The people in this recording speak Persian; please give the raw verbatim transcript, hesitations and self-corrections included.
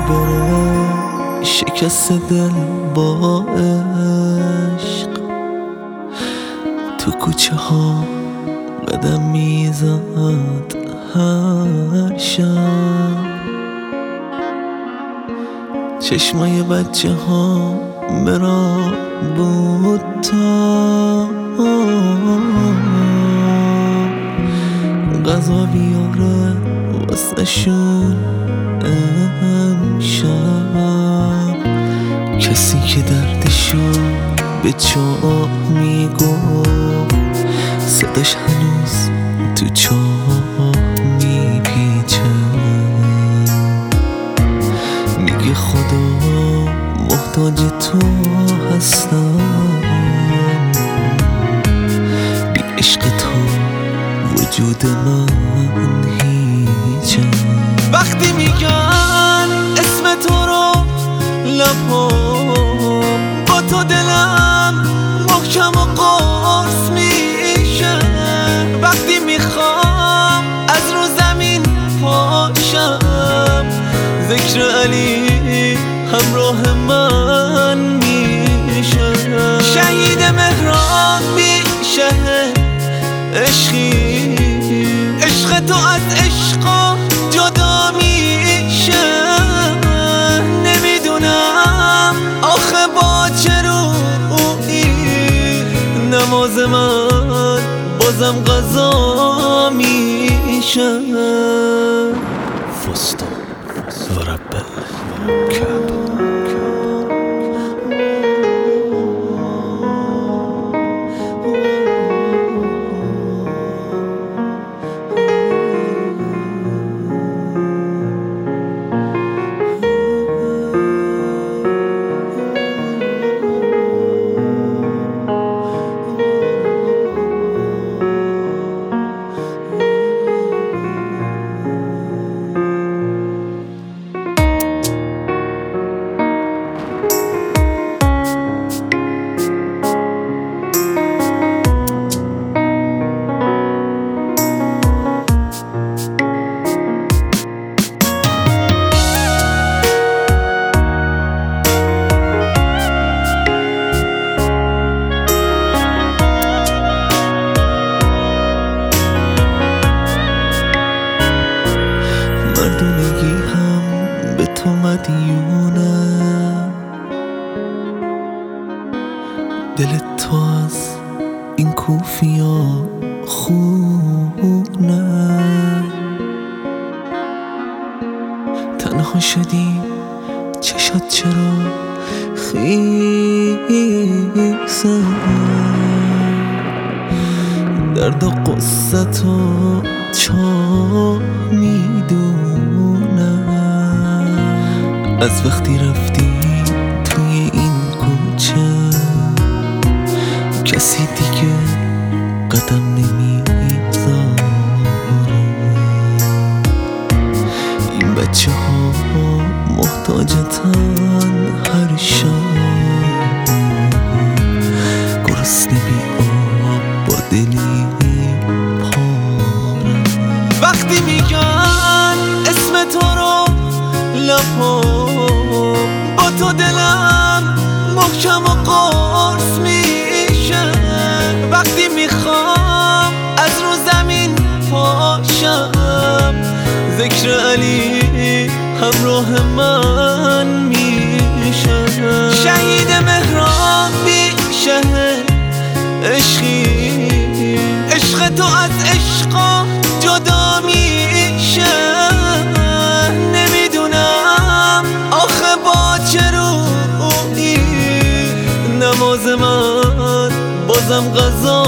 بره شکست دل با عشق، تو کوچه ها قدم میزد هر شب، چشمای بچه ها برا بود تا غذا بیاره واسه شون امشب. کسی که دردشو به چاه میگفت صداش هنوز تو چاه میپیچه، میگه خدا محتاج تو هستم، بی عشق تو وجود من هیچه. وقتی میگن اسم تو رو لبام، با تو دلم محکم و قرص میشه. وقتی میخوام از رو زمین پاشم، ذکر علی همراه من میشه. شهید مهران میشه عشقی، عشق تو از عشقا جدا میشه. نمیدونم آخه با چه روحی نماز من بازم قضا میشه. فستان رب الکعبه. مردونگی هم به تو مدیونه، دل تو از این کوفیا خونه. تنها شدی چشات چرا خیسه، درد و قصتو چا میدونه. از وقتی رفتی توی این کوچه، کسی دیگه قدم نمیذاره. این بچه ها محتاجتن هر شب، گرسنه بی آب با دلی پاره. وقتی میگن اسم تو رو لبام، با تو دلم محکم و قرص میشه. وقتی میخوام از رو زمین پاشم، ذکر علی همراه من میشه. شهید مهران میشه عشقی، عشق تو از عشقا جدا میشه. نمیدونم آخه با چه روحی نماز من بازم قضا